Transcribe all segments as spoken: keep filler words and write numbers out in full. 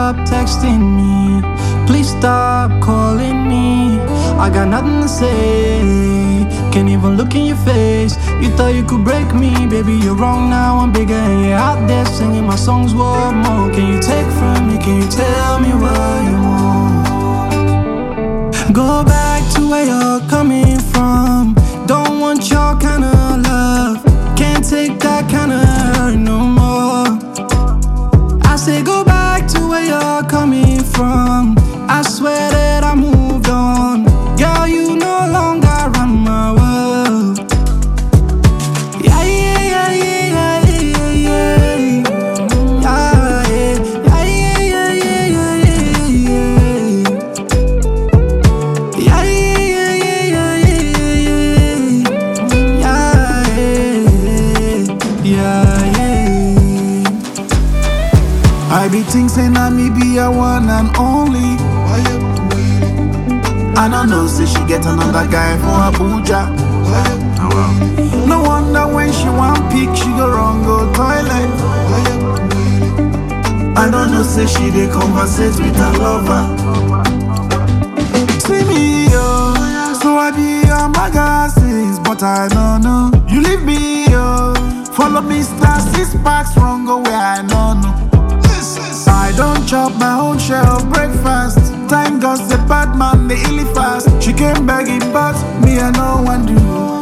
stop texting me. Please stop calling me. I got nothing to say. Can't even look in your face. You thought you could break me, baby, you're wrong now. I'm bigger and you're out there singing my songs. What more can you take from me? Can you tell me what you want? Go back to where you're coming from. Don't want your kind of love. Can't take that kind of hurt no more. I say go back to where you're coming from. I swear that I moved on. Girl, you no longer run my world. Yeah, yeah, yeah, yeah, yeah, yeah, yeah, yeah, yeah, yeah, yeah, yeah, yeah, yeah, yeah. I be thinking I me be a one and only. I don't know, say she get another guy from Abuja. No wonder when she want pick, she go wrong, go toilet. I don't know, say she dey conversate with her lover. See me, yo, so I be on magazines, but I don't know. You leave me, yo, follow me, star six packs, wrong, go where I don't know. I don't chop my own share of breakfast. Thank God the bad man, the illy fast. She came begging, but me I no one do.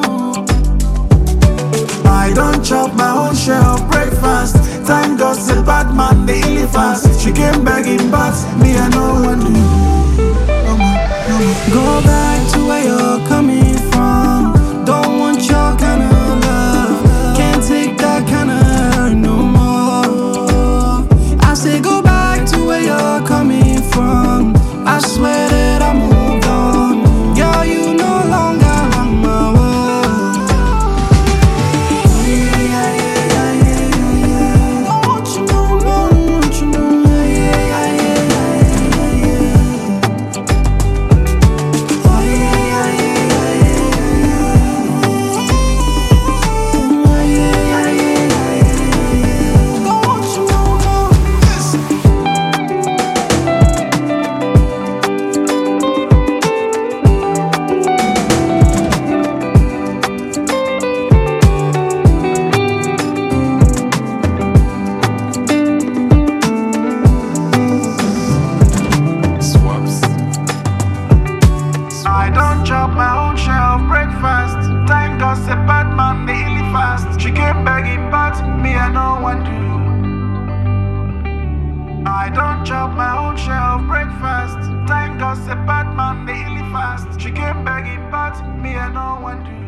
I don't chop my own share of breakfast. Thank God the bad man, the illy fast. She came begging, but me I no one do. Go back to where you're coming from. Don't want your kind of love. Can't take that kind of hurt no more. I say go back to where you're coming from. I swear that I moved on. Girl, you no longer run my world. Yeah, yeah, yeah, yeah, yeah. I want you no more, I want you no more. Yeah, yeah, yeah, yeah, yeah. Oh, yeah, yeah, yeah, yeah, yeah, yeah. I want you no more. I don't chop my own share of breakfast. Thank God the bad man, the illy fast. She came begging, but me I no one do. I don't chop my own share of breakfast. Thank God the bad man, the illy fast. She came begging, but me I no one do.